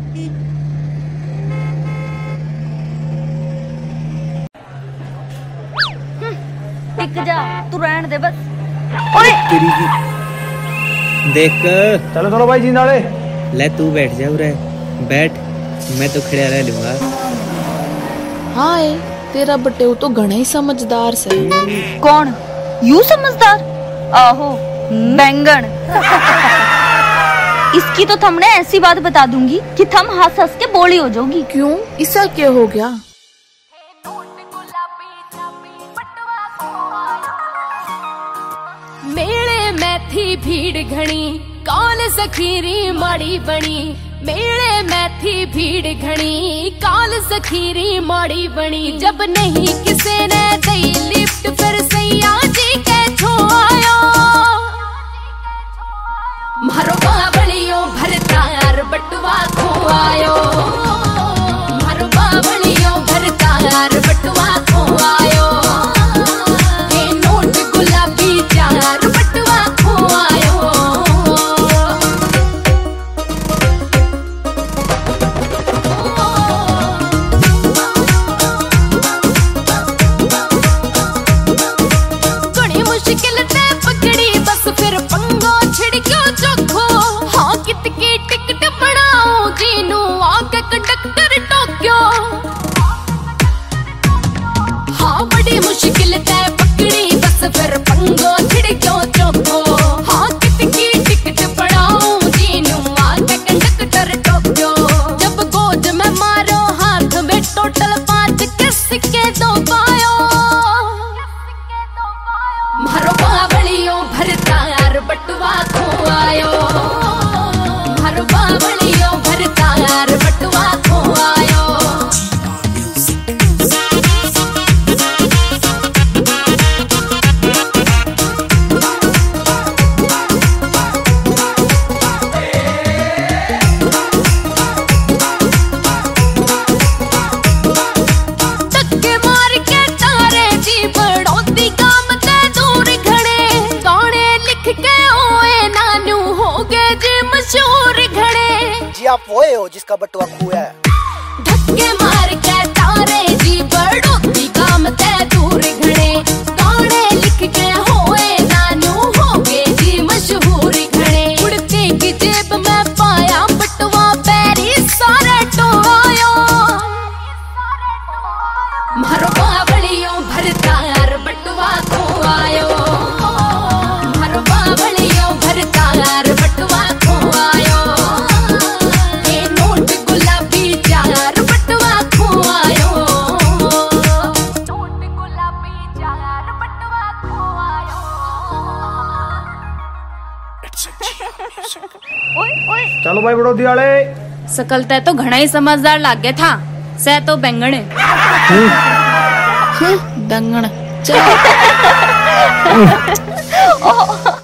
टिक जा, तू रहने दे बस। ओए तेरी की देख। चलो चलो भाई जिंदाले। ले तू बैठ जा उरे, बैठ, मैं तो खड़ा रह लूंगा। हाँ तेरा बटेऊ तो घना ही समझदार से। कौन यू समझदार? आहो बैंगन। इसकी तो थमने ऐसी बात बता दूंगी कि थम हंस हंस के बोली हो जाओगी। क्यों, इसका क्या हो गया? मेले में थी भीड़ घनी, कौन सखीरी माड़ी बनी। मेले में थी भीड़ घनी, कौन सखीरी माड़ी बनी। जब नहीं किसी ने दी लिफ्ट, फिर सैया जी के छोयो। मारो बावलियों भरतार बटुआ खोआयो। मारो बावलियों भरतार बटुआ खोआयो। नोट गुलाबी चार बटुआ खोआयो। बड़ी मुश्किल से पकड़ी बस, फिर पंगो छिड़क्यो चोखो। हाँ कितकी टिकट बनाओ जीनू, आके कंडक्टर टोक्यो। हाँ बड़ी मुश्किल से पकड़ी बस, फिर पंगो छिड़क्यो चोखो। हाँ कितकी टिकट बनाओ जीनू, आके कंडक्टर टोक्यो। जब गोद में मारो हाथ में टोटल 5 के सिक्के दो पायो। मारो बावलियों भरतार बटुआ खोआयो। मारो बावलियों भरतार बटुआ खोआयो। धक्के मार के तारे जी बड़ौती काम ते दूर घड़े। गाने लिख के ओए नानू हो गए जी मशहूर घड़े। जी आप वो हो जिसका बटुआ खोया है। धक्के मार के तारे जी बड़ौती काम ते दूर घड़े। गाने लिख के होए नानू हो गए जी मशहूर घड़े। उड़ते की जेब में पाया बटुआ, पैरी सारे टोयो। मारो बावलियों भरतार बटुआ खोआयो। मारो बावलियों भरतार बटुआ खोआयो। नोट गुलाबी चार बटुआ खोआयो। नोट गुलाबी चार बटुआ खोआयो। ओए ओए चलो भाई बड़ौती वाले। सकल तय तो घना ही समझदार लाग गया था, सह तो बैंगन है। बैंगन चल।